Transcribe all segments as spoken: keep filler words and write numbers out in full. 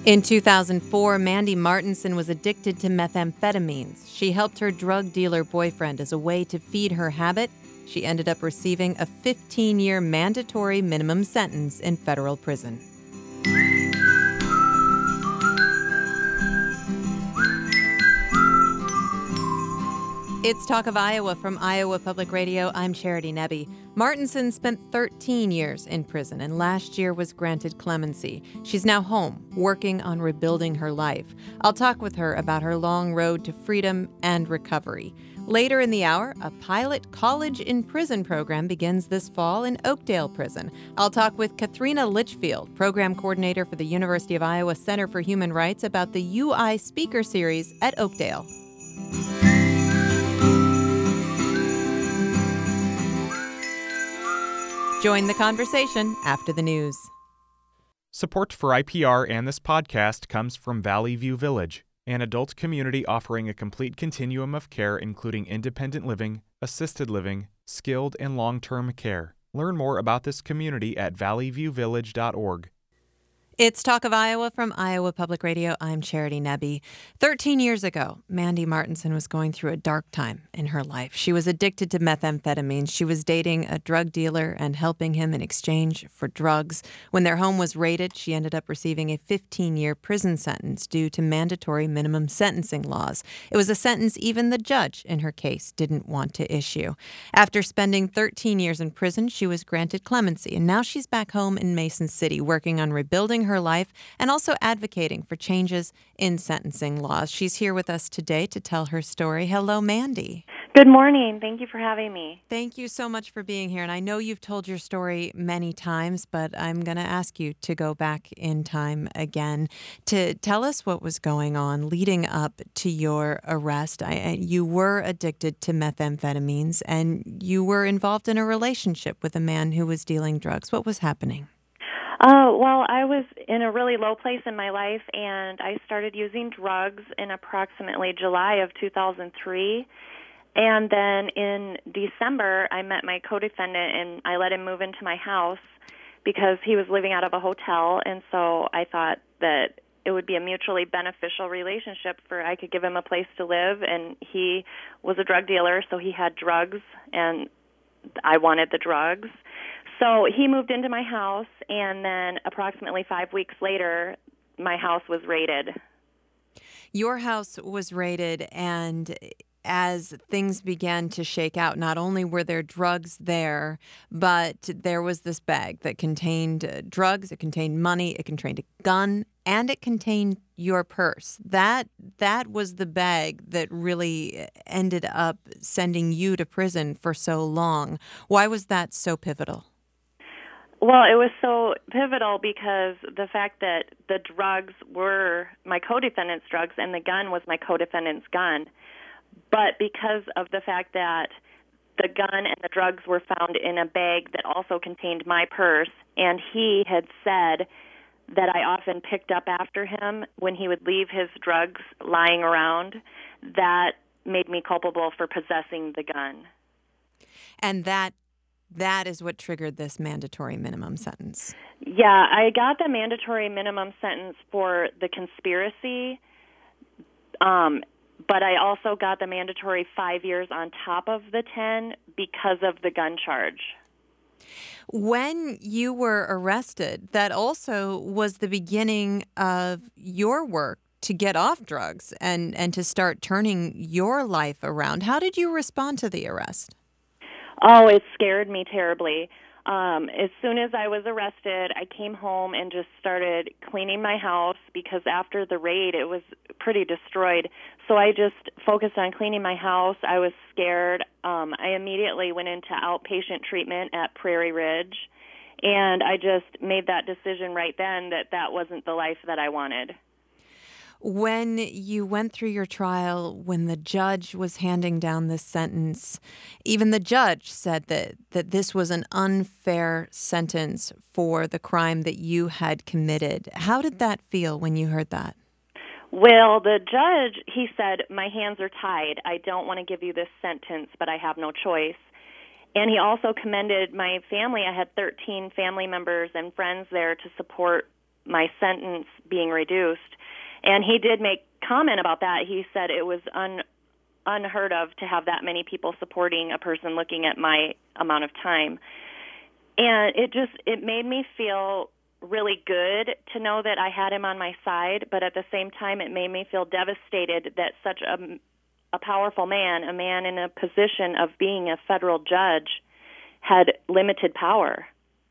In two thousand four, Mandy Martinson was addicted to methamphetamines. She helped her drug dealer boyfriend as a way to feed her habit. She ended up receiving a fifteen-year mandatory minimum sentence in federal prison. It's Talk of Iowa from Iowa Public Radio. I'm Charity Nebbe. Martinson spent thirteen years in prison and last year was granted clemency. She's now home, working on rebuilding her life. I'll talk with her about her long road to freedom and recovery. Later in the hour, a pilot college in prison program begins this fall in Oakdale Prison. I'll talk with Katharina Litchfield, program coordinator for the University of Iowa Center for Human Rights, about the U I Speaker Series at Oakdale. Join the conversation after the news. Support for I P R and this podcast comes from Valley View Village, an adult community offering a complete continuum of care including independent living, assisted living, skilled and long-term care. Learn more about this community at valley view village dot org. It's Talk of Iowa from Iowa Public Radio. I'm Charity Nebbe. Thirteen years ago, Mandy Martinson was going through a dark time in her life. She was addicted to methamphetamines. She was dating a drug dealer and helping him in exchange for drugs. When their home was raided, she ended up receiving a fifteen-year prison sentence due to mandatory minimum sentencing laws. It was a sentence even the judge in her case didn't want to issue. After spending thirteen years in prison, she was granted clemency, and now she's back home in Mason City working on rebuilding her life and also advocating for changes in sentencing laws. She's here with us today to tell her story. Hello, Mandy. Good morning. Thank you for having me. Thank you so much for being here. And I know you've told your story many times, but I'm going to ask you to go back in time again to tell us what was going on leading up to your arrest. I, you were addicted to methamphetamines and you were involved in a relationship with a man who was dealing drugs. What was happening? Uh, well, I was in a really low place in my life, and I started using drugs in approximately July of two thousand three. And then in December, I met my co-defendant, and I let him move into my house because he was living out of a hotel, and so I thought that it would be a mutually beneficial relationship for I could give him a place to live, and he was a drug dealer, so he had drugs, and I wanted the drugs. So he moved into my house, and then approximately five weeks later, my house was raided. Your house was raided, and as things began to shake out, not only were there drugs there, but there was this bag that contained uh, drugs, it contained money, it contained a gun, and it contained your purse. That that was the bag that really ended up sending you to prison for so long. Why was that so pivotal? Well, it was so pivotal because the fact that the drugs were my co-defendant's drugs and the gun was my co-defendant's gun. But because of the fact that the gun and the drugs were found in a bag that also contained my purse, and he had said that I often picked up after him when he would leave his drugs lying around, that made me culpable for possessing the gun. And that That is what triggered this mandatory minimum sentence. Yeah, I got the mandatory minimum sentence for the conspiracy, um, but I also got the mandatory five years on top of the ten because of the gun charge. When you were arrested, that also was the beginning of your work to get off drugs and, and to start turning your life around. How did you respond to the arrest? Oh, it scared me terribly. Um, as soon as I was arrested, I came home and just started cleaning my house because after the raid, it was pretty destroyed. So I just focused on cleaning my house. I was scared. Um, I immediately went into outpatient treatment at Prairie Ridge, and I just made that decision right then that that wasn't the life that I wanted. When you went through your trial, when the judge was handing down this sentence, even the judge said that, that this was an unfair sentence for the crime that you had committed. How did that feel when you heard that? Well, the judge, he said, my hands are tied. I don't want to give you this sentence, but I have no choice. And he also commended my family. I had thirteen family members and friends there to support my sentence being reduced. And he did make comment about that. He said it was un, unheard of to have that many people supporting a person looking at my amount of time. And it just, it made me feel really good to know that I had him on my side, but at the same time, it made me feel devastated that such a, a powerful man, a man in a position of being a federal judge, had limited power.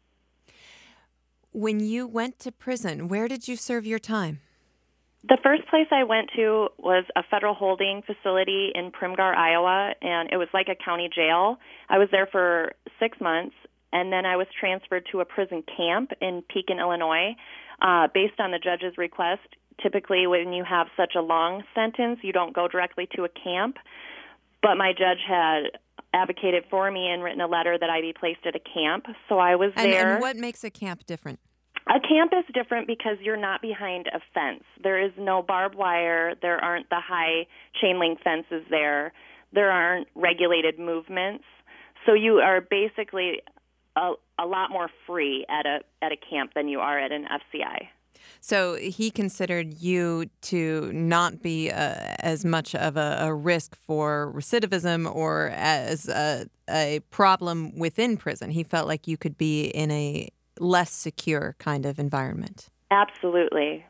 When you went to prison, where did you serve your time? The first place I went to was a federal holding facility in Primgar, Iowa, and it was like a county jail. I was there for six months, and then I was transferred to a prison camp in Pekin, Illinois, uh, based on the judge's request. Typically, when you have such a long sentence, you don't go directly to a camp, but my judge had advocated for me and written a letter that I be placed at a camp, so I was and, there. And what makes a camp different? A camp is different because you're not behind a fence. There is no barbed wire. There aren't the high chain link fences there. There aren't regulated movements. So you are basically a, a lot more free at a at a camp than you are at an F C I. So he considered you to not be uh, as much of a, a risk for recidivism or as a, a problem within prison. He felt like you could be in a less secure kind of environment. Absolutely.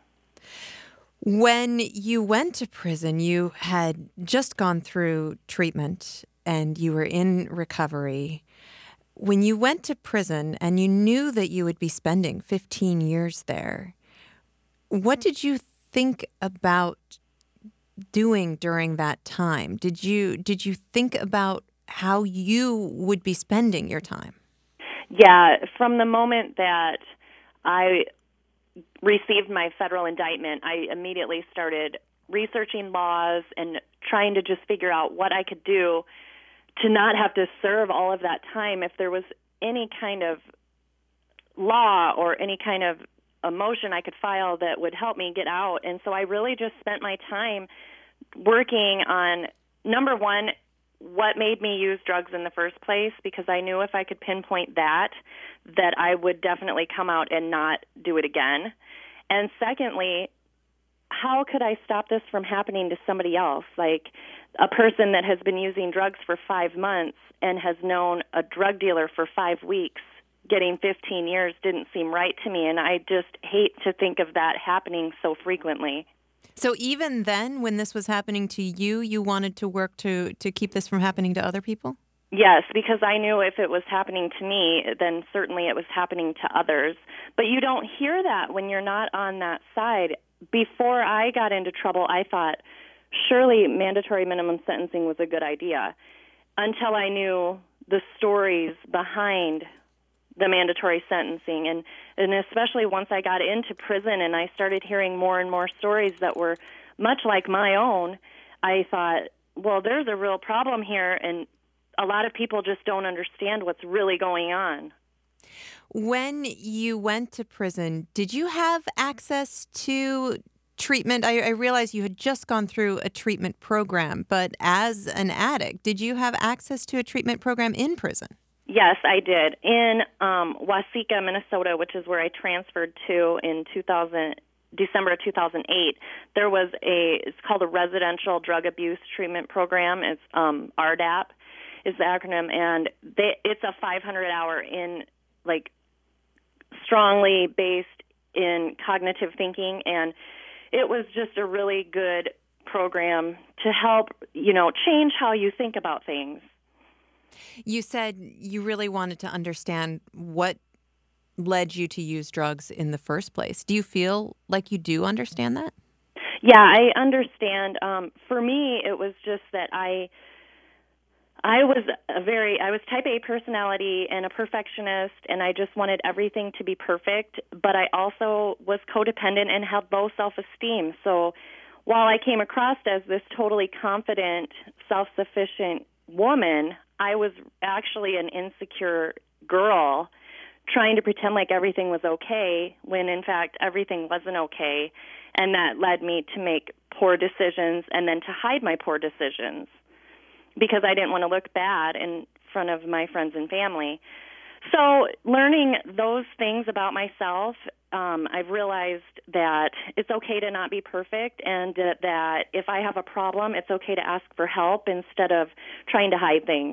When you went to prison, you had just gone through treatment and you were in recovery. When you went to prison and you knew that you would be spending fifteen years there, what did you think about doing during that time? Did you did you think about how you would be spending your time? Yeah, from the moment that I received my federal indictment, I immediately started researching laws and trying to just figure out what I could do to not have to serve all of that time. If there was any kind of law or any kind of a motion I could file that would help me get out. And so I really just spent my time working on, number one, what made me use drugs in the first place, because I knew if I could pinpoint that, that I would definitely come out and not do it again. And secondly, how could I stop this from happening to somebody else? Like a person that has been using drugs for five months and has known a drug dealer for five weeks, getting fifteen years didn't seem right to me, and I just hate to think of that happening so frequently. So even then, when this was happening to you, you wanted to work to, to keep this from happening to other people? Yes, because I knew if it was happening to me, then certainly it was happening to others. But you don't hear that when you're not on that side. Before I got into trouble, I thought, surely mandatory minimum sentencing was a good idea, until I knew the stories behind the mandatory sentencing. And, and especially once I got into prison and I started hearing more and more stories that were much like my own, I thought, well, there's a real problem here, and a lot of people just don't understand what's really going on. When you went to prison, did you have access to treatment? I, I realize you had just gone through a treatment program, but as an addict, did you have access to a treatment program in prison? Yes, I did. In um, Waseca, Minnesota, which is where I transferred to in two thousand, December of two thousand eight, there was a, it's called a Residential Drug Abuse Treatment Program. It's um, R D A P is the acronym, and they, it's a five hundred hour in, like, strongly based in cognitive thinking, and it was just a really good program to help, you know, change how you think about things. You said you really wanted to understand what led you to use drugs in the first place. Do you feel like you do understand that? Yeah, I understand. Um, for me, it was just that I I was a very, I was type A personality and a perfectionist, and I just wanted everything to be perfect, but I also was codependent and had low self-esteem. So while I came across as this totally confident, self-sufficient woman, I was actually an insecure girl trying to pretend like everything was okay when, in fact, everything wasn't okay, and that led me to make poor decisions and then to hide my poor decisions, because I didn't want to look bad in front of my friends and family. So learning those things about myself um, I've realized that it's okay to not be perfect, and that, that if I have a problem, it's okay to ask for help instead of trying to hide things.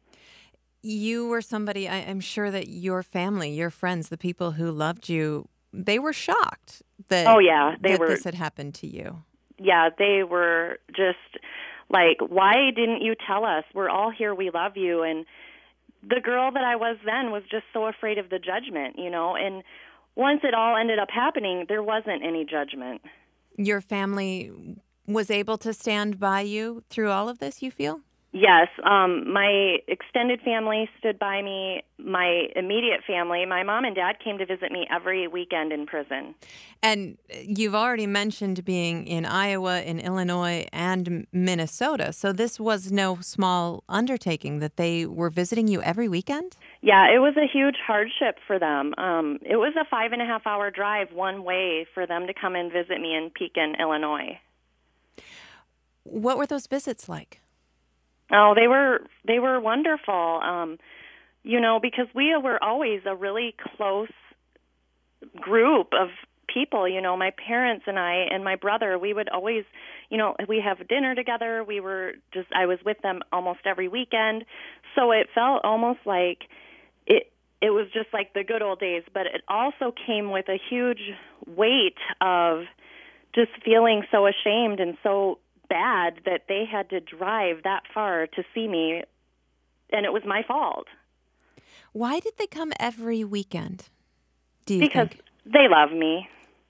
You were somebody, I, I'm sure that your family, your friends, the people who loved you, they were shocked that, Oh, yeah, they that were. this had happened to you. Yeah, they were just like, why didn't you tell us? We're all here. We love you. And the girl that I was then was just so afraid of the judgment, you know. And once it all ended up happening, there wasn't any judgment. Your family was able to stand by you through all of this, you feel? Yes, um, my extended family stood by me. My immediate family, my mom and dad came to visit me every weekend in prison. And you've already mentioned being in Iowa, in Illinois, and Minnesota. So this was no small undertaking that they were visiting you every weekend? Yeah, it was a huge hardship for them. Um, it was a five and a half hour drive one way for them to come and visit me in Pekin, Illinois. What were those visits like? Oh, they were they were wonderful. Um, you know, because we were always a really close group of people. You know, my parents and I and my brother, we would always, you know, we have dinner together. We were just I was with them almost every weekend, so it felt almost like it. It was just like the good old days. But it also came with a huge weight of just feeling so ashamed and so bad that they had to drive that far to see me, and it was my fault. Why did they come every weekend, do you because think? They love me.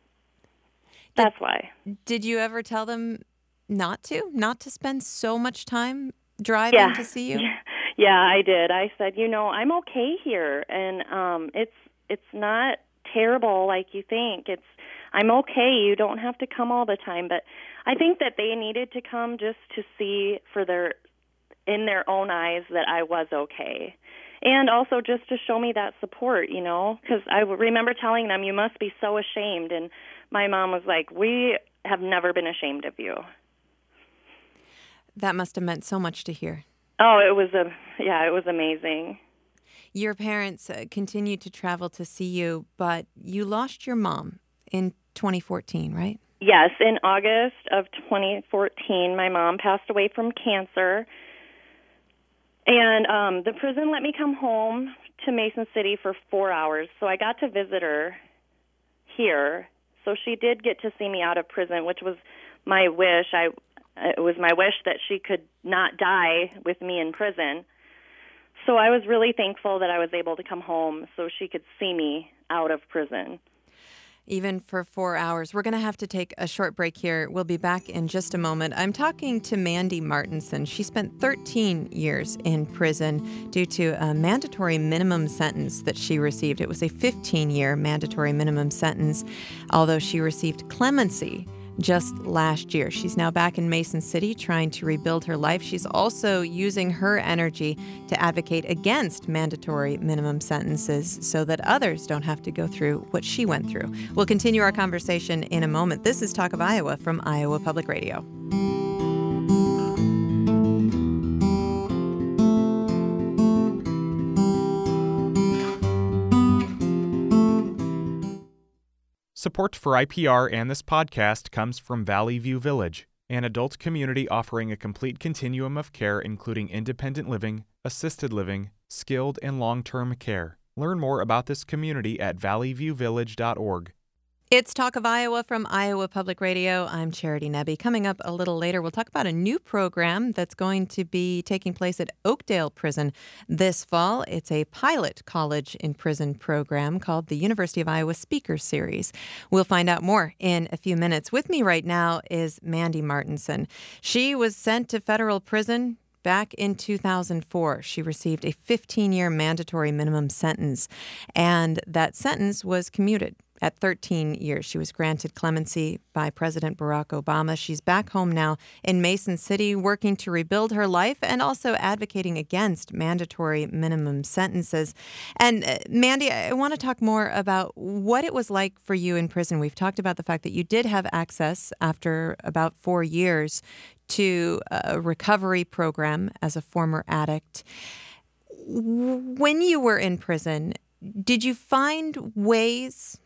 That's did, why. Did you ever tell them not to? Not to spend so much time driving yeah. to see you? Yeah, I did. I said, you know, I'm okay here, and um, it's it's not terrible like you think. It's I'm okay. You don't have to come all the time, but I think that they needed to come just to see for their, in their own eyes, that I was okay. And also just to show me that support, you know, because I remember telling them, you must be so ashamed. And my mom was like, we have never been ashamed of you. That must have meant so much to hear. Oh, it was a, yeah, it was amazing. Your parents uh, continued to travel to see you, but you lost your mom in twenty fourteen, right? Yes, in August of twenty fourteen, my mom passed away from cancer, and um, the prison let me come home to Mason City for four hours, so I got to visit her here. So she did get to see me out of prison, which was my wish. I it was my wish that she could not die with me in prison. So I was really thankful that I was able to come home so she could see me out of prison. Even for four hours. We're going to have to take a short break here. We'll be back in just a moment. I'm talking to Mandy Martinson. She spent thirteen years in prison due to a mandatory minimum sentence that she received. It was a fifteen-year mandatory minimum sentence, although she received clemency just last year. She's now back in Mason City trying to rebuild her life. She's also using her energy to advocate against mandatory minimum sentences so that others don't have to go through what she went through. We'll continue our conversation in a moment. This is Talk of Iowa from Iowa Public Radio. Support for I P R and this podcast comes from Valley View Village, an adult community offering a complete continuum of care including independent living, assisted living, skilled and long-term care. Learn more about this community at valley view village dot org. It's Talk of Iowa from Iowa Public Radio. I'm Charity Nebbe. Coming up a little later, we'll talk about a new program that's going to be taking place at Oakdale Prison this fall. It's a pilot college in prison program called the University of Iowa Speaker Series. We'll find out more in a few minutes. With me right now is Mandy Martinson. She was sent to federal prison back in two thousand four. She received a fifteen-year mandatory minimum sentence, and that sentence was commuted. At thirteen years, she was granted clemency by President Barack Obama. She's back home now in Mason City, working to rebuild her life and also advocating against mandatory minimum sentences. And uh, Mandy, I want to talk more about what it was like for you in prison. We've talked about the fact that you did have access after about four years to a recovery program as a former addict. When you were in prison, did you find ways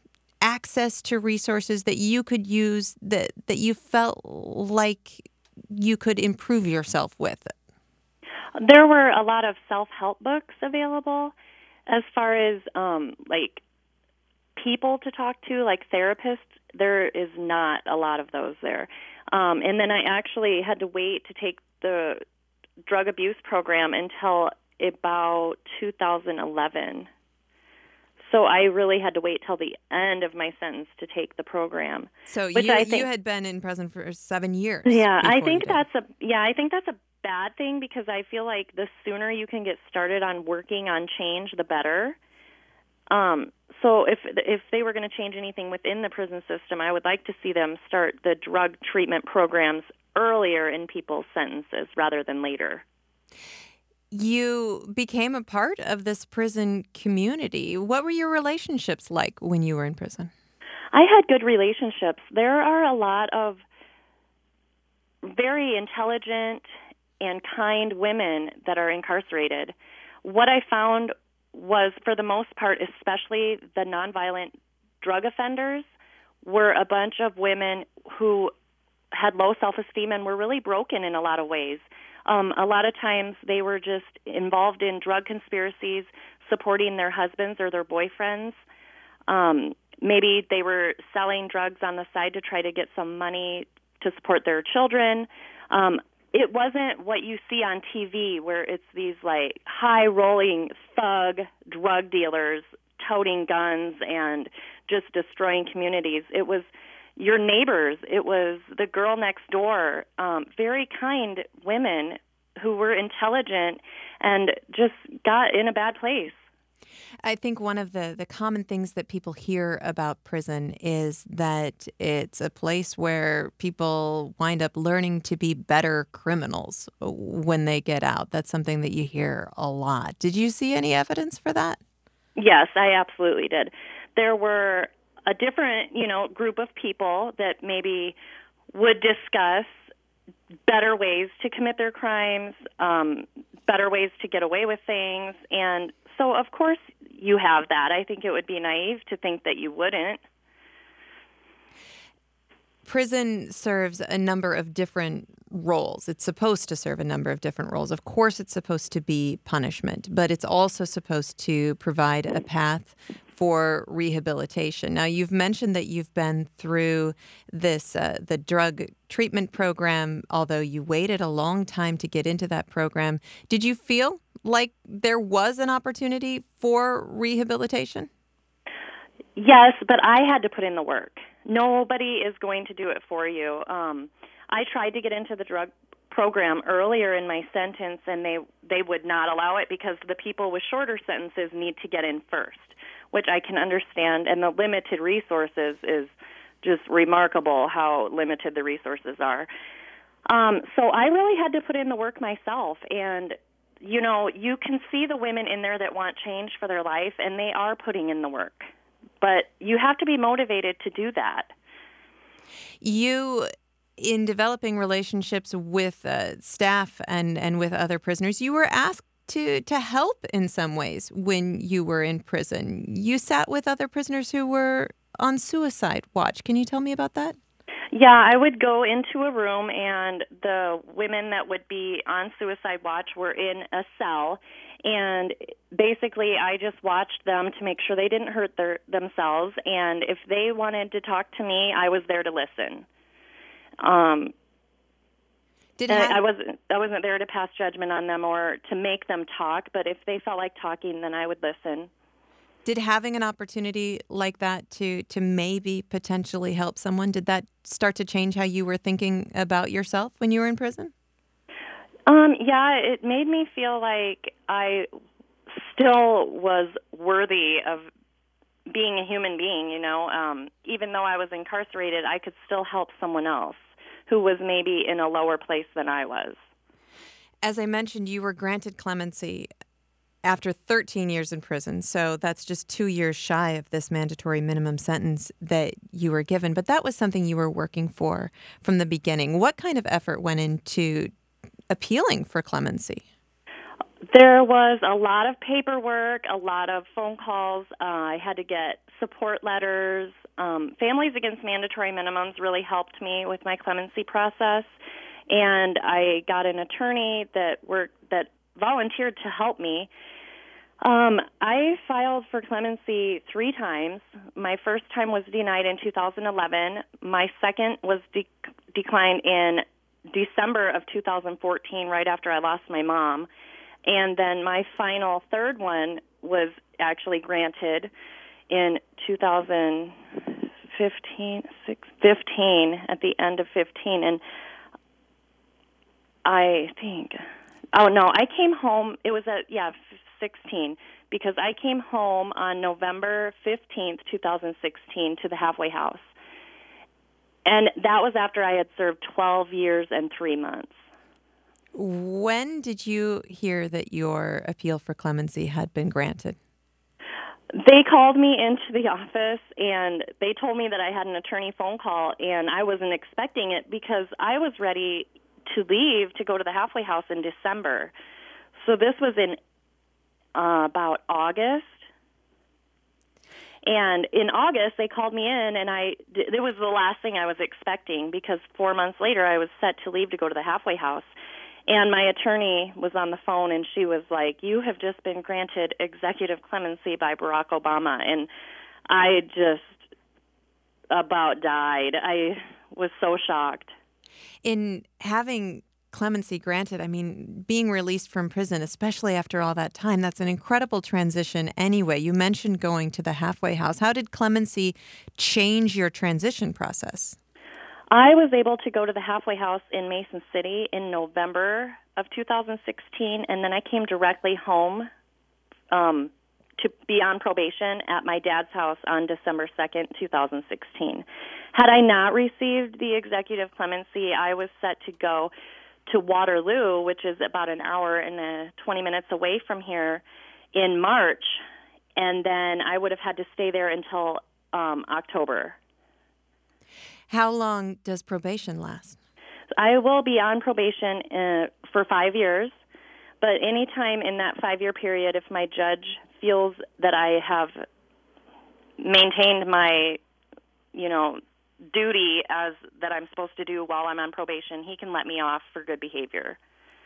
access to resources that you could use that, that you felt like you could improve yourself with? There were a lot of self-help books available. As far as um, like people to talk to, like therapists, there is not a lot of those there. Um, and then I actually had to wait to take the drug abuse program until about two thousand eleven. So I really had to wait till the end of my sentence to take the program. So which you I think, you had been in prison for seven years. Yeah, I before you think did. that's a yeah, I think that's a bad thing because I feel like the sooner you can get started on working on change, the better. Um, so if if they were going to change anything within the prison system, I would like to see them start the drug treatment programs earlier in people's sentences rather than later. You became a part of this prison community. What were your relationships like when you were in prison? I had good relationships. There are a lot of very intelligent and kind women that are incarcerated. What I found was, for the most part, especially the nonviolent drug offenders, were a bunch of women who had low self-esteem and were really broken in a lot of ways. Um, a lot of times they were just involved in drug conspiracies, supporting their husbands or their boyfriends. Um, maybe they were selling drugs on the side to try to get some money to support their children. Um, it wasn't what you see on T V where it's these like high-rolling thug drug dealers toting guns and just destroying communities. It was your neighbors. It was the girl next door, um, very kind women who were intelligent and just got in a bad place. I think one of the, the common things that people hear about prison is that it's a place where people wind up learning to be better criminals when they get out. That's something that you hear a lot. Did you see any evidence for that? Yes, I absolutely did. There were a different, you know, group of people that maybe would discuss better ways to commit their crimes, um, better ways to get away with things. And so, of course, you have that. I think it would be naive to think that you wouldn't. Prison serves a number of different roles. It's supposed to serve a number of different roles. Of course, it's supposed to be punishment, but it's also supposed to provide a path for rehabilitation. Now, you've mentioned that you've been through this, uh, the drug treatment program, although you waited a long time to get into that program. Did you feel like there was an opportunity for rehabilitation? Yes, but I had to put in the work. Nobody is going to do it for you. Um, I tried to get into the drug program earlier in my sentence, and they they would not allow it because the people with shorter sentences need to get in first, which I can understand, and the limited resources is just remarkable how limited the resources are. Um, so I really had to put in the work myself, and you know, you can see the women in there that want change for their life, and they are putting in the work. But you have to be motivated to do that. You, in developing relationships with uh, staff and, and with other prisoners, you were asked to, to help in some ways when you were in prison. You sat with other prisoners who were on suicide watch. Can you tell me about that? Yeah, I would go into a room, and the women that would be on suicide watch were in a cell, and basically I just watched them to make sure they didn't hurt their, themselves, and if they wanted to talk to me, I was there to listen. Um, Did I, ha- I wasn't I wasn't there to pass judgment on them or to make them talk, but if they felt like talking, then I would listen. Did having an opportunity like that to to maybe potentially help someone, did that start to change how you were thinking about yourself when you were in prison? Um, yeah, it made me feel like I still was worthy of being a human being, you know. Um, even though I was incarcerated, I could still help someone else who was maybe in a lower place than I was. As I mentioned, you were granted clemency after thirteen years in prison, so that's just two years shy of this mandatory minimum sentence that you were given. But that was something you were working for from the beginning. What kind of effort went into appealing for clemency? There was a lot of paperwork, a lot of phone calls. Uh, I had to get support letters. um, Families Against Mandatory Minimums really helped me with my clemency process, and I got an attorney that worked that volunteered to help me. Um, I filed for clemency three times. My first time was denied in two thousand eleven. My second was de- declined in December of two thousand fourteen, right after I lost my mom. And then my final third one was actually granted in two thousand fifteen, fifteen, at the end of fifteen. And I think, oh no, I came home, it was at, yeah, sixteen, because I came home on November fifteenth, two thousand sixteen to the halfway house. And that was after I had served twelve years and three months. When did you hear that your appeal for clemency had been granted? They called me into the office, and they told me that I had an attorney phone call, and I wasn't expecting it because I was ready to leave to go to the halfway house in December. So this was in uh, about August. And in August, they called me in, and I, it was the last thing I was expecting because four months later, I was set to leave to go to the halfway house. And my attorney was on the phone, and she was like, you have just been granted executive clemency by Barack Obama. And I just about died. I was so shocked. In having clemency granted, I mean, being released from prison, especially after all that time, that's an incredible transition anyway. You mentioned going to the halfway house. How did clemency change your transition process? I was able to go to the halfway house in Mason City in November of two thousand sixteen, and then I came directly home um, to be on probation at my dad's house on December second, two thousand sixteen. Had I not received the executive clemency, I was set to go to Waterloo, which is about an hour and uh, twenty minutes away from here, in March, and then I would have had to stay there until um, October. How long does probation last? I will be on probation uh, for five years, but any time in that five-year period, if my judge feels that I have maintained my, you know, duty as that I'm supposed to do while I'm on probation, he can let me off for good behavior.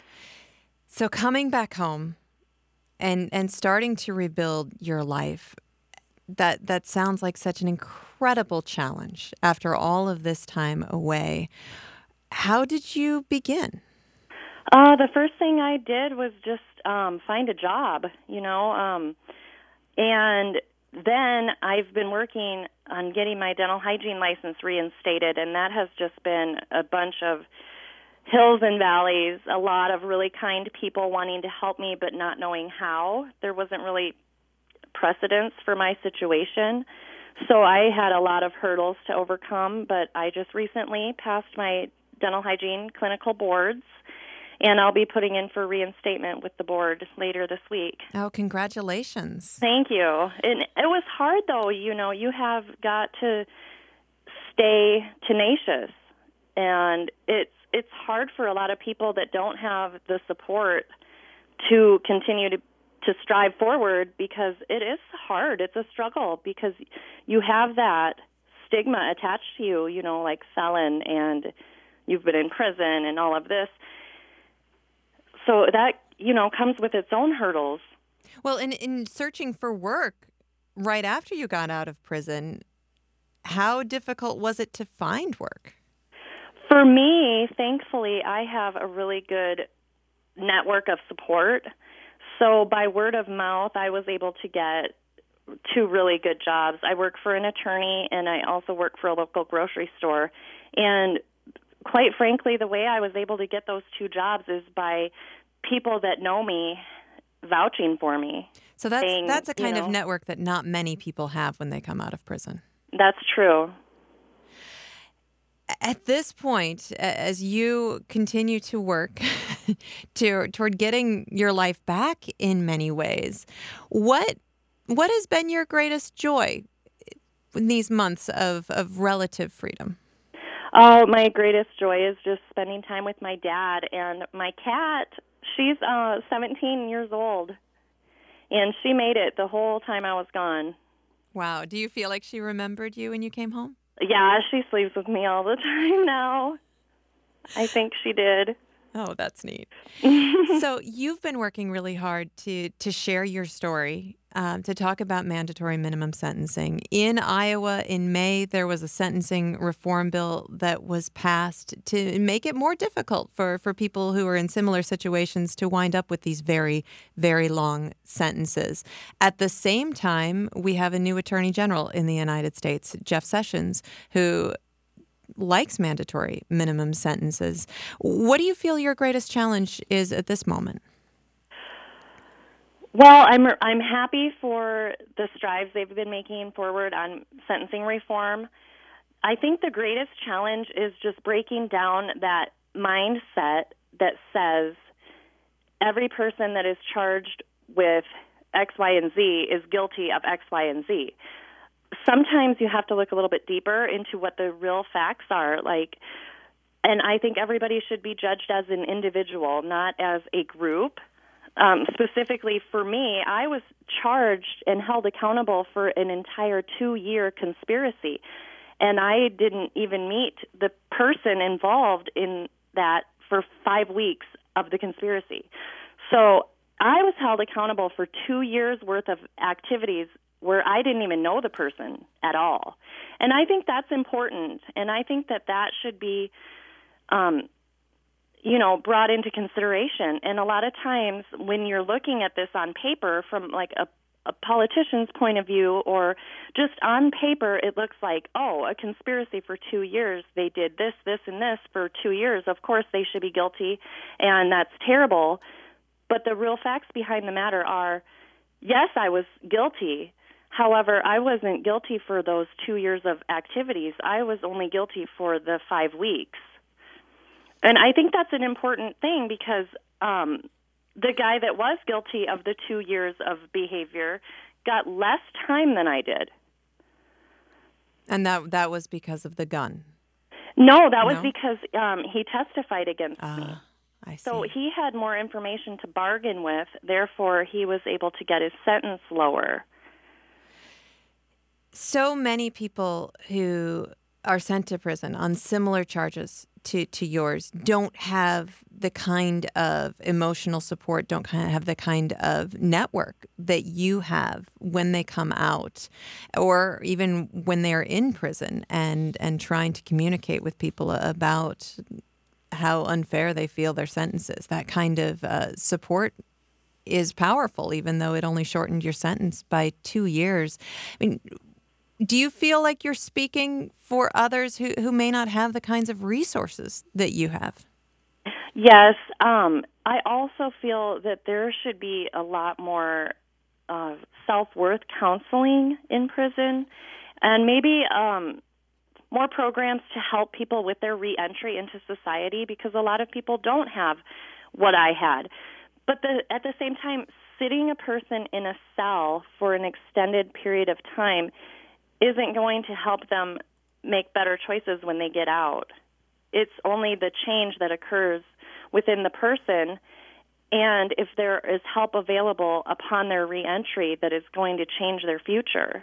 So coming back home and and starting to rebuild your life, that that sounds like such an incredible challenge after all of this time away. How did you begin? Uh, the first thing I did was just um, find a job, you know, um, and then I've been working on getting my dental hygiene license reinstated, and that has just been a bunch of hills and valleys, a lot of really kind people wanting to help me but not knowing how. There wasn't really precedence for my situation, so I had a lot of hurdles to overcome, but I just recently passed my dental hygiene clinical boards, and I'll be putting in for reinstatement with the board later this week. Oh, congratulations. Thank you. And it was hard, though. You know, you have got to stay tenacious, and it's it's hard for a lot of people that don't have the support to continue to to strive forward, because it is hard. It's a struggle because you have that stigma attached to you, you know, like felon, and you've been in prison and all of this. So that, you know, comes with its own hurdles. Well, in, in searching for work right after you got out of prison, how difficult was it to find work? For me, thankfully, I have a really good network of support. So by word of mouth, I was able to get two really good jobs. I work for an attorney, and I also work for a local grocery store. And quite frankly, the way I was able to get those two jobs is by people that know me vouching for me. So that's saying, that's a kind you know, of network that not many people have when they come out of prison. That's true. At this point, as you continue to work to, toward getting your life back in many ways, what what has been your greatest joy in these months of, of relative freedom? Oh, my greatest joy is just spending time with my dad and my cat. She's uh, seventeen years old, and she made it the whole time I was gone. Wow. Do you feel like she remembered you when you came home? Yeah, she sleeps with me all the time now. I think she did. Oh, that's neat. So you've been working really hard to to share your story, um, to talk about mandatory minimum sentencing. In Iowa in May, there was a sentencing reform bill that was passed to make it more difficult for, for people who are in similar situations to wind up with these very, very long sentences. At the same time, we have a new attorney general in the United States, Jeff Sessions, who likes mandatory minimum sentences. What do you feel your greatest challenge is at this moment? Well, I'm I'm happy for the strides they've been making forward on sentencing reform. I think the greatest challenge is just breaking down that mindset that says every person that is charged with X, Y, and Z is guilty of X, Y, and Z. Sometimes you have to look a little bit deeper into what the real facts are, like, and I think everybody should be judged as an individual, not as a group. Um, specifically for me, I was charged and held accountable for an entire two-year conspiracy, and I didn't even meet the person involved in that for five weeks of the conspiracy. So I was held accountable for two years' worth of activities where I didn't even know the person at all. And I think that's important, and I think that that should be, um, you know, brought into consideration. And a lot of times when you're looking at this on paper from like a, a politician's point of view or just on paper, it looks like, oh, a conspiracy for two years. They did this, this, and this for two years. Of course, they should be guilty, and that's terrible. But the real facts behind the matter are, yes, I was guilty. However, I wasn't guilty for those two years of activities. I was only guilty for the five weeks. And I think that's an important thing because um, the guy that was guilty of the two years of behavior got less time than I did. And that that was because of the gun? No, that no? was because um, he testified against uh, me. I see. So he had more information to bargain with. Therefore, he was able to get his sentence lower. So many people who are sent to prison on similar charges to, to yours don't have the kind of emotional support, don't kind of have the kind of network that you have when they come out or even when they're in prison and, and trying to communicate with people about how unfair they feel their sentences. That kind of uh, support is powerful, even though it only shortened your sentence by two years. I mean, do you feel like you're speaking for others who, who may not have the kinds of resources that you have? Yes. Um, I also feel that there should be a lot more uh, self-worth counseling in prison and maybe um, more programs to help people with their reentry into society because a lot of people don't have what I had. But the, at the same time, sitting a person in a cell for an extended period of time isn't going to help them make better choices when they get out. It's only the change that occurs within the person, and if there is help available upon their reentry that is going to change their future.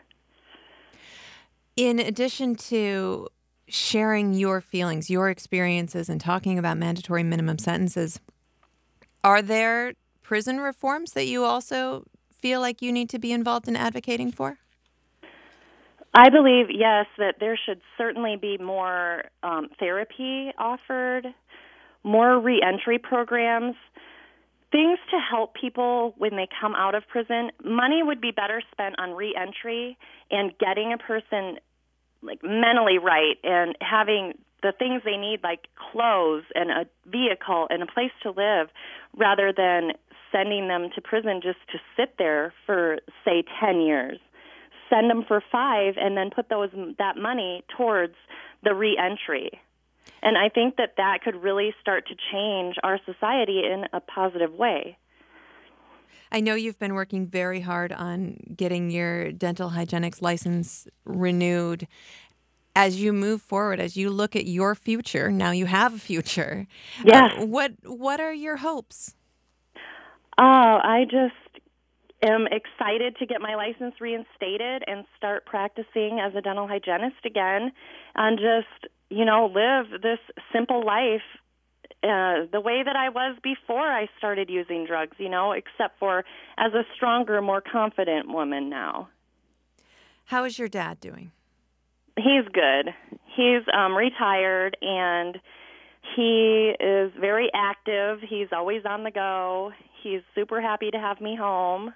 In addition to sharing your feelings, your experiences, and talking about mandatory minimum sentences, are there prison reforms that you also feel like you need to be involved in advocating for? I believe, yes, that there should certainly be more um, therapy offered, more reentry programs, things to help people when they come out of prison. Money would be better spent on reentry and getting a person like mentally right and having the things they need like clothes and a vehicle and a place to live rather than sending them to prison just to sit there for, say, ten years. Send them for five and then put those that money towards the reentry. And I think that that could really start to change our society in a positive way. I know you've been working very hard on getting your dental hygienics license renewed. As you move forward, as you look at your future, now you have a future. Yes. Uh, what what are your hopes? Oh, I just am excited to get my license reinstated and start practicing as a dental hygienist again and just, you know, live this simple life uh, the way that I was before I started using drugs, you know, except for as a stronger, more confident woman now. How is your dad doing? He's good. He's um, retired, and he is very active. He's always on the go. He's super happy to have me home.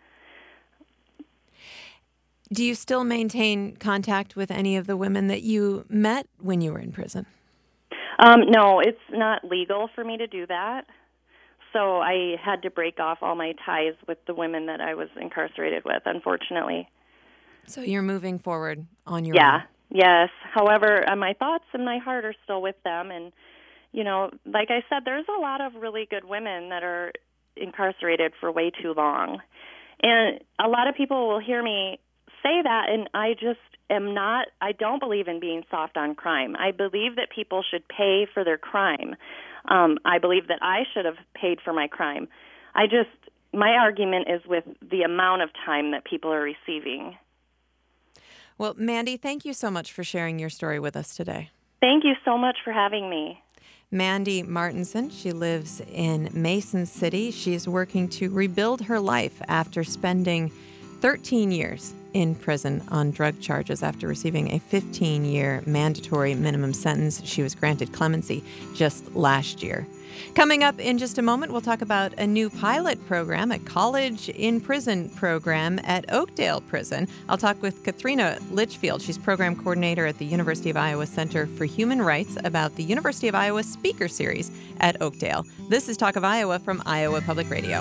Do you still maintain contact with any of the women that you met when you were in prison? Um, no, it's not legal for me to do that. So I had to break off all my ties with the women that I was incarcerated with, unfortunately. So you're moving forward on your yeah, own? Yes. However, uh, my thoughts and my heart are still with them. And, you know, like I said, there's a lot of really good women that are incarcerated for way too long. And a lot of people will hear me say that, and I just am not, I don't believe in being soft on crime. I believe that people should pay for their crime. Um, I believe that I should have paid for my crime. I just, my argument is with the amount of time that people are receiving. Well, Mandy, thank you so much for sharing your story with us today. Thank you so much for having me. Mandy Martinson, she lives in Mason City. She is working to rebuild her life after spending thirteen years in prison on drug charges. After receiving a fifteen-year mandatory minimum sentence, she was granted clemency just last year. Coming up in just a moment, we'll talk about a new pilot program, a college in prison program at Oakdale Prison. I'll talk with Kathrina Litchfield. She's program coordinator at the University of Iowa Center for Human Rights about the University of Iowa Speaker Series at Oakdale. This is Talk of Iowa from Iowa Public Radio.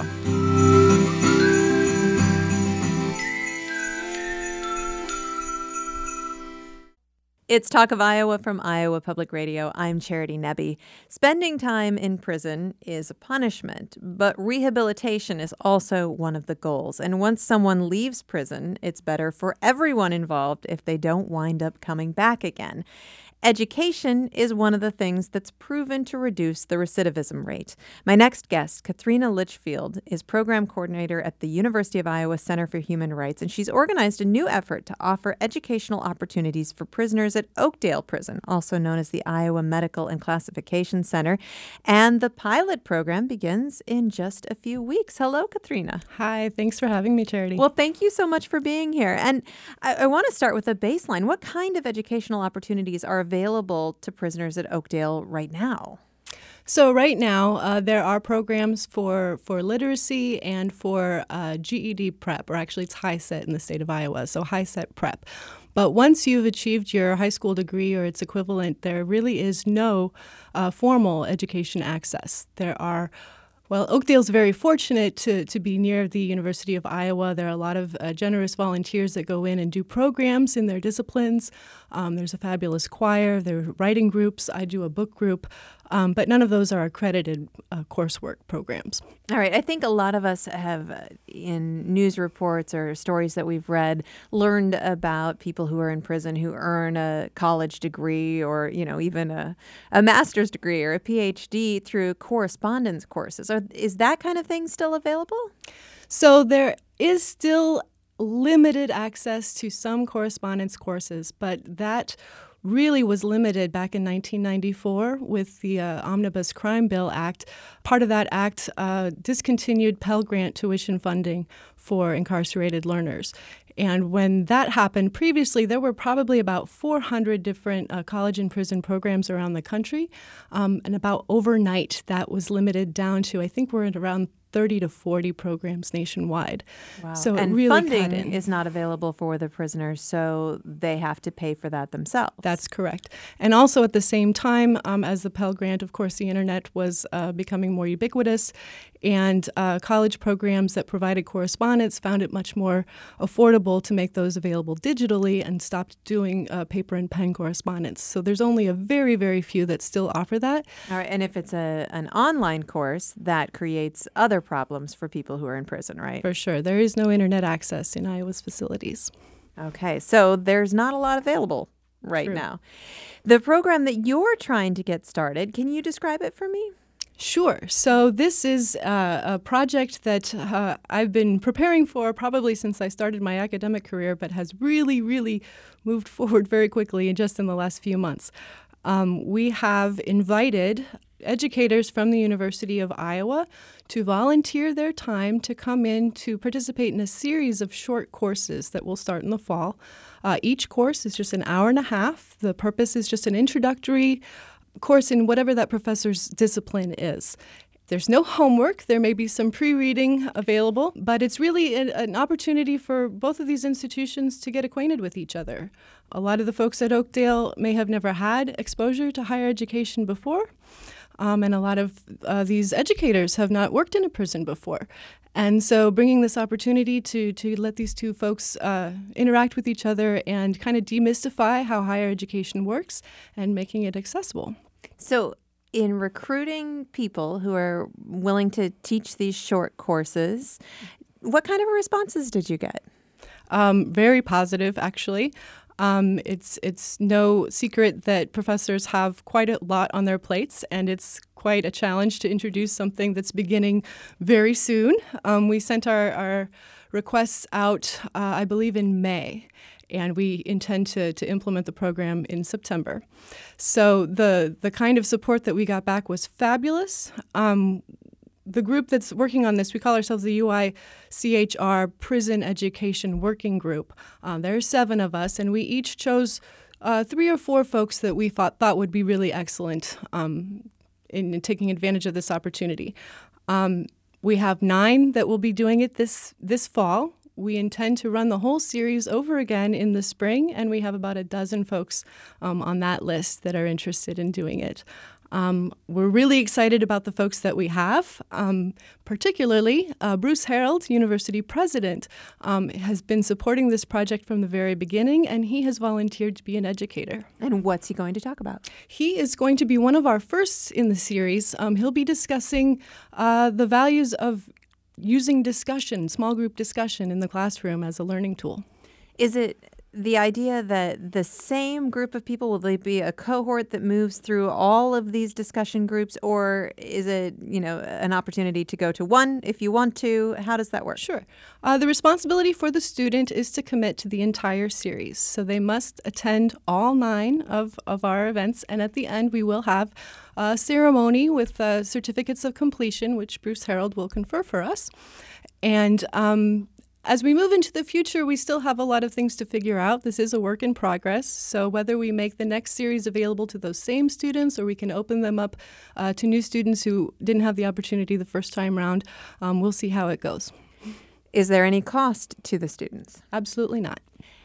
It's Talk of Iowa from Iowa Public Radio. I'm Charity Nebbe. Spending time in prison is a punishment, but rehabilitation is also one of the goals. And once someone leaves prison, it's better for everyone involved if they don't wind up coming back again. Education is one of the things that's proven to reduce the recidivism rate. My next guest, Kathrina Litchfield, is program coordinator at the University of Iowa Center for Human Rights, and she's organized a new effort to offer educational opportunities for prisoners at Oakdale Prison, also known as the Iowa Medical and Classification Center. And the pilot program begins in just a few weeks. Hello, Kathrina. Hi, thanks for having me, Charity. Well, thank you so much for being here. And I, I want to start with a baseline. What kind of educational opportunities are available available to prisoners at Oakdale right now? So right now, uh, there are programs for, for literacy and for uh, G E D prep, or actually it's HiSET in the state of Iowa, so HiSET prep. But once you've achieved your high school degree or its equivalent, there really is no uh, formal education access. There are Well, Oakdale's very fortunate to, to be near the University of Iowa. There are a lot of uh, generous volunteers that go in and do programs in their disciplines. Um, there's a fabulous choir. There are writing groups. I do a book group. Um, but none of those are accredited uh, coursework programs. All right. I think a lot of us have, uh, in news reports or stories that we've read, learned about people who are in prison who earn a college degree or, you know, even a, a master's degree or a P H D through correspondence courses. Are, is that kind of thing still available? So there is still limited access to some correspondence courses, but that really was limited back in nineteen ninety-four with the uh, Omnibus Crime Bill Act. Part of that act uh, discontinued Pell Grant tuition funding for incarcerated learners. And when that happened, previously there were probably about four hundred different uh, college and prison programs around the country. Um, and about overnight, that was limited down to, I think we're at around thirty to forty programs nationwide. Wow. So and it really funding is not available for the prisoners, so they have to pay for that themselves. That's correct. And also at the same time, um, as the Pell Grant, of course, the internet was uh, becoming more ubiquitous, and uh, college programs that provided correspondence found it much more affordable to make those available digitally and stopped doing uh, paper and pen correspondence. So there's only a very, very few that still offer that. All right. And if it's a an online course, that creates other problems for people who are in prison, right? For sure. There is no internet access in Iowa's facilities. Okay. So there's not a lot available right True. now. The program that you're trying to get started, can you describe it for me? Sure. So this is uh, a project that uh, I've been preparing for probably since I started my academic career, but has really, really moved forward very quickly in just in the last few months. Um, we have invited educators from the University of Iowa to volunteer their time to come in to participate in a series of short courses that will start in the fall. Uh, each course is just an hour and a half. The purpose is just an introductory course in whatever that professor's discipline is. There's no homework. There may be some pre-reading available, but it's really an, an opportunity for both of these institutions to get acquainted with each other. A lot of the folks at Oakdale may have never had exposure to higher education before, um, and a lot of uh, these educators have not worked in a prison before. And so bringing this opportunity to, to let these two folks uh, interact with each other and kind of demystify how higher education works and making it accessible. So in recruiting people who are willing to teach these short courses, what kind of responses did you get? Um, very positive, actually. Um, it's it's no secret that professors have quite a lot on their plates, and it's quite a challenge to introduce something that's beginning very soon. Um, we sent our, our requests out, uh, I believe, in May. And we intend to, to implement the program in September. So the the kind of support that we got back was fabulous. Um, the group that's working on this, we call ourselves the U I C H R Prison Education Working Group. Um, there are seven of us, and we each chose uh, three or four folks that we thought, thought would be really excellent um, in, in taking advantage of this opportunity. Um, we have nine that will be doing it this this fall. We intend to run the whole series over again in the spring, and we have about a dozen folks um, on that list that are interested in doing it. Um, we're really excited about the folks that we have, um, particularly uh, Bruce Harold, University President, um, has been supporting this project from the very beginning, and he has volunteered to be an educator. And what's he going to talk about? He is going to be one of our firsts in the series. Um, he'll be discussing uh, the values of using discussion, small group discussion in the classroom as a learning tool. Is it the idea that the same group of people, will they be a cohort that moves through all of these discussion groups, or is it, you know, an opportunity to go to one if you want to? How does that work? Sure. Uh, the responsibility for the student is to commit to the entire series. So they must attend all nine of, of our events, and at the end we will have a ceremony with uh, certificates of completion, which Bruce Harold will confer for us. And um, as we move into the future, we still have a lot of things to figure out. This is a work in progress. So whether we make the next series available to those same students or we can open them up uh, to new students who didn't have the opportunity the first time around, um, we'll see how it goes. Is there any cost to the students? Absolutely not.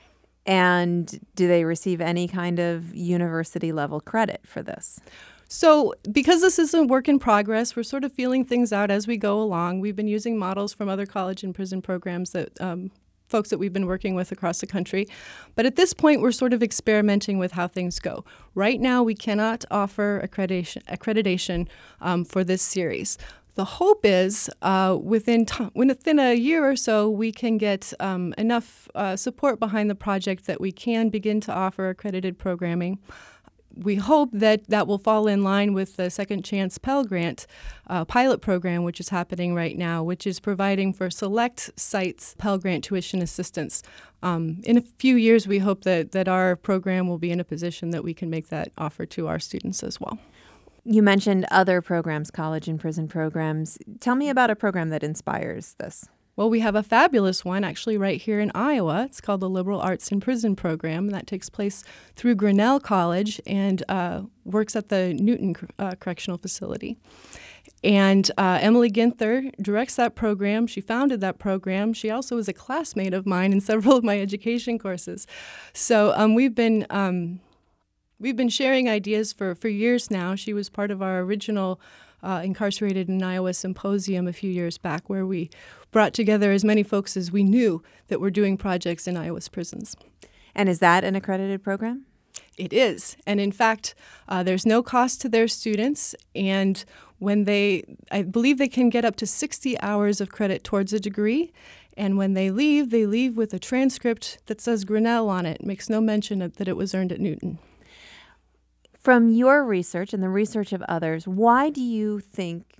And do they receive any kind of university level credit for this? So because this is a work in progress, we're sort of feeling things out as we go along. We've been using models from other college and prison programs that um, folks that we've been working with across the country. But at this point, we're sort of experimenting with how things go. Right now, we cannot offer accreditation, accreditation um, for this series. The hope is uh, within t- within a year or so, we can get um, enough uh, support behind the project that we can begin to offer accredited programming. We hope that that will fall in line with the Second Chance Pell Grant uh, pilot program, which is happening right now, which is providing for select sites Pell Grant tuition assistance. Um, in a few years, we hope that, that our program will be in a position that we can make that offer to our students as well. You mentioned other programs, college and prison programs. Tell me about a program that inspires this. Well, we have a fabulous one actually right here in Iowa. It's called the Liberal Arts in Prison Program, and that takes place through Grinnell College and uh, works at the Newton uh, Correctional Facility. And uh, Emily Ginther directs that program. She founded that program. She also is a classmate of mine in several of my education courses. So um, we've been um, we've been sharing ideas for, for years now. She was part of our original Uh, Incarcerated in Iowa Symposium a few years back, where we brought together as many folks as we knew that were doing projects in Iowa's prisons. And is that an accredited program? It is. And in fact, uh, there's no cost to their students. And when they, I believe they can get up to sixty hours of credit towards a degree. And when they leave, they leave with a transcript that says Grinnell on it. It makes no mention of, that it was earned at Newton. from your research and the research of others, why do you think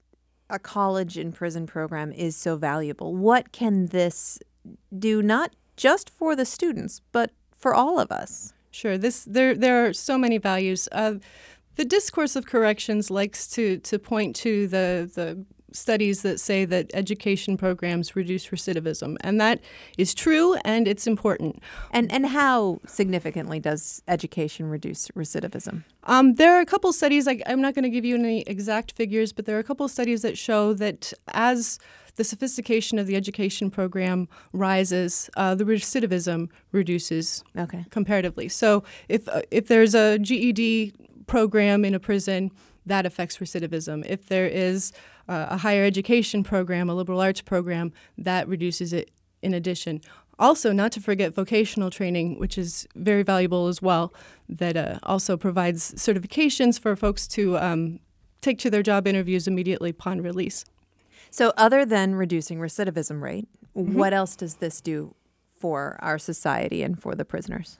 a college in prison program is so valuable? What can this do, not just for the students, but for all of us? Sure. This there there are so many values. Uh, the discourse of corrections likes to to point to the the studies that say that education programs reduce recidivism, and that is true, and it's important. And and how significantly does education reduce recidivism? Um, there are a couple studies. I, I'm not going to give you any exact figures, but there are a couple studies that show that as the sophistication of the education program rises, uh, the recidivism reduces okay. comparatively. So if uh, if there's a G E D program in a prison, that affects recidivism. If there is uh, a higher education program, a liberal arts program, that reduces it in addition. Also, not to forget vocational training, which is very valuable as well, that uh, also provides certifications for folks to um, take to their job interviews immediately upon release. So other than reducing recidivism rate, mm-hmm. what else does this do for our society and for the prisoners?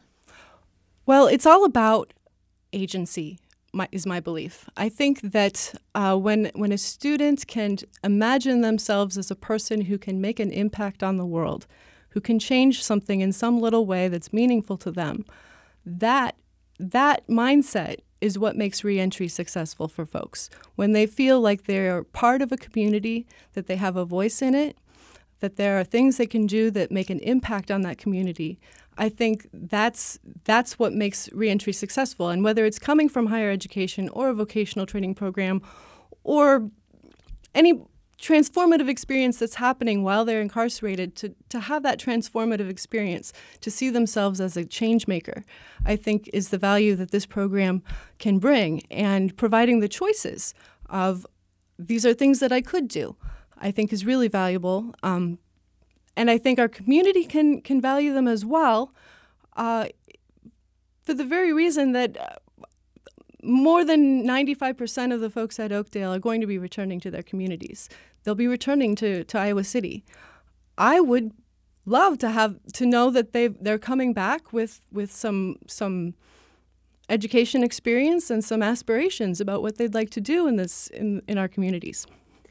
Well, it's all about agency, my, is my belief. I think that uh, when when a student can imagine themselves as a person who can make an impact on the world, who can change something in some little way that's meaningful to them, that that mindset is what makes reentry successful for folks. When they feel like they're part of a community, that they have a voice in it, that there are things they can do that make an impact on that community, I think that's that's what makes reentry successful. And whether it's coming from higher education or a vocational training program or any transformative experience that's happening while they're incarcerated, to, to have that transformative experience, to see themselves as a change maker, I think is the value that this program can bring. And providing the choices of these are things that I could do, I think is really valuable. Um, and I think our community can, can value them as well, uh, for the very reason that uh, more than ninety-five percent of the folks at Oakdale are going to be returning to their communities. They'll be returning to, to Iowa City. I would love to have to know that they they're coming back with with some some education experience and some aspirations about what they'd like to do in this in, in our communities.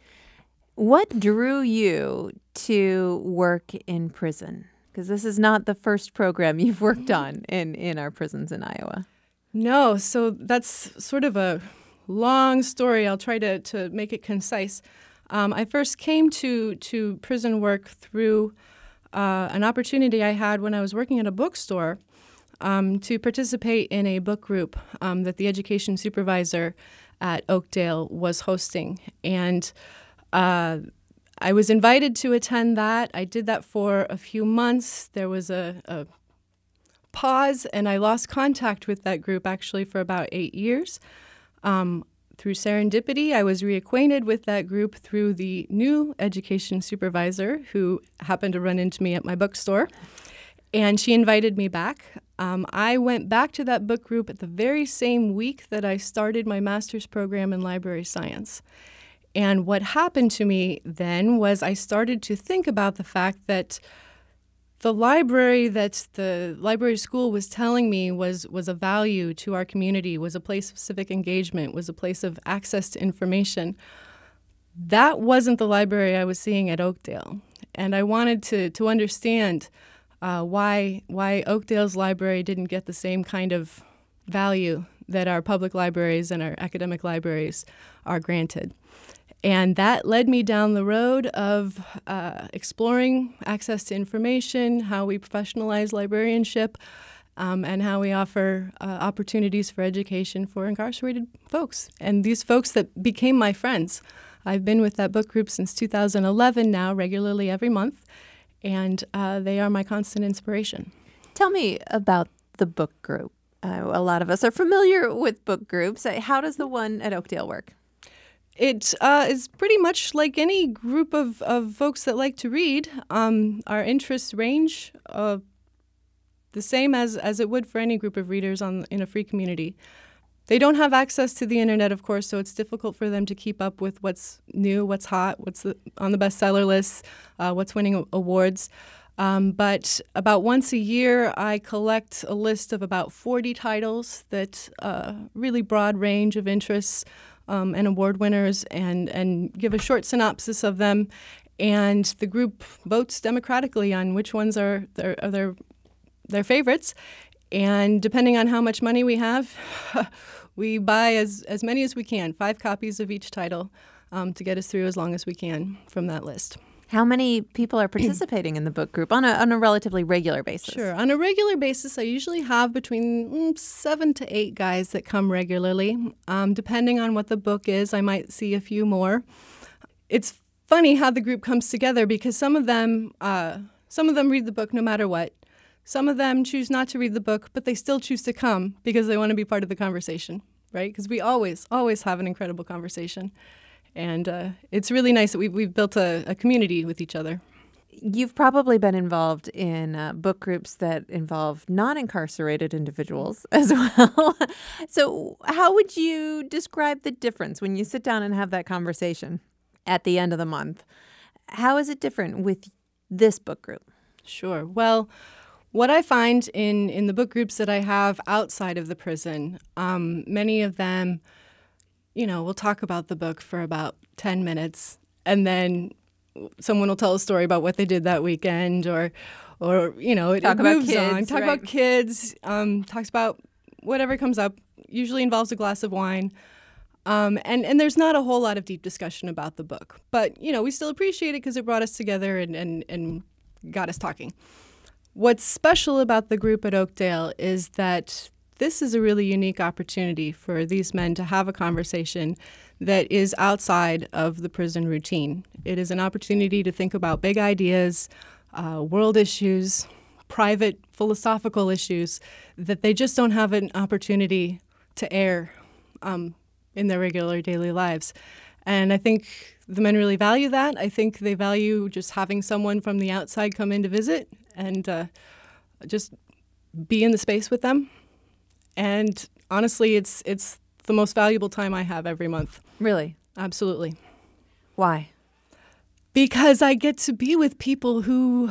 What drew you to work in prison? Because this is not the first program you've worked on in, in our prisons in Iowa. No, so that's sort of a long story. I'll try to, to make it concise. Um, I first came to, to prison work through uh, an opportunity I had when I was working at a bookstore um, to participate in a book group um, that the education supervisor at Oakdale was hosting. And uh, I was invited to attend that. I did that for a few months. There was a, a pause, and I lost contact with that group actually for about eight years. Um, through serendipity, I was reacquainted with that group through the new education supervisor who happened to run into me at my bookstore, and she invited me back. Um, I went back to that book group at the very same week that I started my master's program in library science. And what happened to me then was I started to think about the fact that the library that the library school was telling me was, was a value to our community, was a place of civic engagement, was a place of access to information. That wasn't the library I was seeing at Oakdale. And I wanted to, to understand uh, why, why Oakdale's library didn't get the same kind of value that our public libraries and our academic libraries are granted. And that led me down the road of uh, exploring access to information, how we professionalize librarianship, um, and how we offer uh, opportunities for education for incarcerated folks. And these folks that became my friends. I've been with that book group since two thousand eleven now, regularly every month, and uh, they are my constant inspiration. Tell me about the book group. Uh, a lot of us are familiar with book groups. How does the one at Oakdale work? It uh, is pretty much like any group of, of folks that like to read. Um, our interests range uh, the same as, as it would for any group of readers on in a free community. They don't have access to the internet, of course, so it's difficult for them to keep up with what's new, what's hot, what's the, on the bestseller list, uh, what's winning awards. Um, but about once a year, I collect a list of about forty titles that uh, really broad range of interests um, and award winners, and, and give a short synopsis of them. And the group votes democratically on which ones are their, are their, their favorites. And depending on how much money we have, we buy as, as many as we can, five copies of each title, um, to get us through as long as we can from that list. How many people are participating in the book group on a, on a relatively regular basis? Sure. On a regular basis, I usually have between mm, seven to eight guys that come regularly. Um, depending on what the book is, I might see a few more. It's funny how the group comes together because some of them, uh, some of them read the book no matter what. Some of them choose not to read the book, but they still choose to come because they want to be part of the conversation, right? Because we always, always have an incredible conversation. And uh, it's really nice that we've, we've built a, a community with each other. You've probably been involved in uh, book groups that involve non-incarcerated individuals as well. So how would you describe the difference when you sit down and have that conversation at the end of the month? How is it different with this book group? Sure. Well, what I find in, in the book groups that I have outside of the prison, um, many of them, you know, we'll talk about the book for about ten minutes, and then someone will tell a story about what they did that weekend, or, or you know, it, talk it about moves kids, on. Talk right. about kids, um, talks about whatever comes up, usually involves a glass of wine. Um, and, and there's not a whole lot of deep discussion about the book. But, you know, we still appreciate it because it brought us together and, and, and got us talking. What's special about the group at Oakdale is that this is a really unique opportunity for these men to have a conversation that is outside of the prison routine. It is an opportunity to think about big ideas, uh, world issues, private philosophical issues that they just don't have an opportunity to air um, in their regular daily lives. And I think the men really value that. I think they value just having someone from the outside come in to visit and uh, just be in the space with them. And honestly, it's it's the most valuable time I have every month. Really? Absolutely. Why? Because I get to be with people who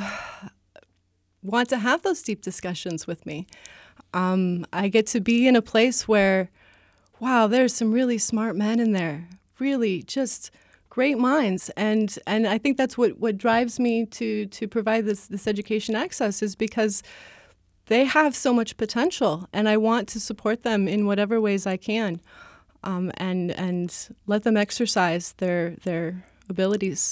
want to have those deep discussions with me. Um, I get to be in a place where, wow, there's some really smart men in there, really just great minds. And and I think that's what, what drives me to to provide this, this education access, is because they have so much potential, and I want to support them in whatever ways I can, um, and and let them exercise their their abilities.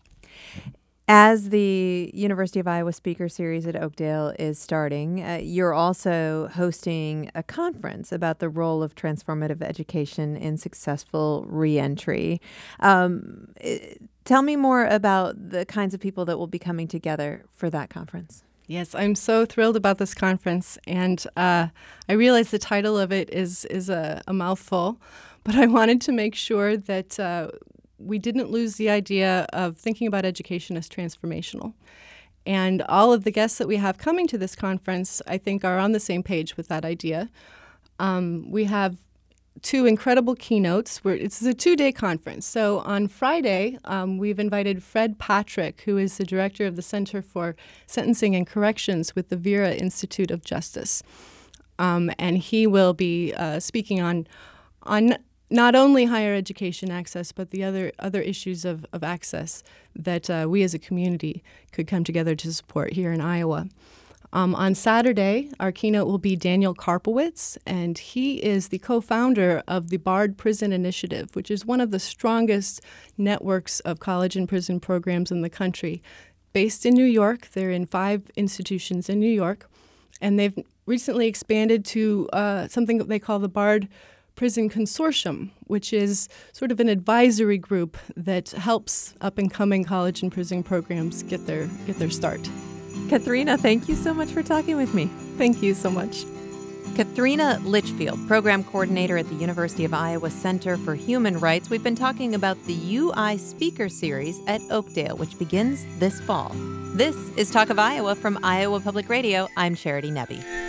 As the University of Iowa Speaker Series at Oakdale is starting, uh, you're also hosting a conference about the role of transformative education in successful reentry. Um, tell me more about the kinds of people that will be coming together for that conference. Yes, I'm so thrilled about this conference, and uh, I realize the title of it is is a, a mouthful, but I wanted to make sure that uh, we didn't lose the idea of thinking about education as transformational. And all of the guests that we have coming to this conference, I think, are on the same page with that idea. Um, we have two incredible keynotes. We're, it's a two-day conference. So on Friday, um, we've invited Fred Patrick, who is the director of the Center for Sentencing and Corrections with the Vera Institute of Justice. Um, and he will be uh, speaking on on not only higher education access, but the other other issues of, of access that uh, we as a community could come together to support here in Iowa. Um, on Saturday, our keynote will be Daniel Karpowitz, and he is the co-founder of the Bard Prison Initiative, which is one of the strongest networks of college and prison programs in the country. Based in New York, they're in five institutions in New York, and they've recently expanded to uh, something that they call the Bard Prison Consortium, which is sort of an advisory group that helps up-and-coming college and prison programs get their get their start. Katharina, thank you so much for talking with me. Thank you so much. Katharina Litchfield, Program Coordinator at the University of Iowa Center for Human Rights. We've been talking about the U I Speaker Series at Oakdale, which begins this fall. This is Talk of Iowa from Iowa Public Radio. I'm Charity Nebbe.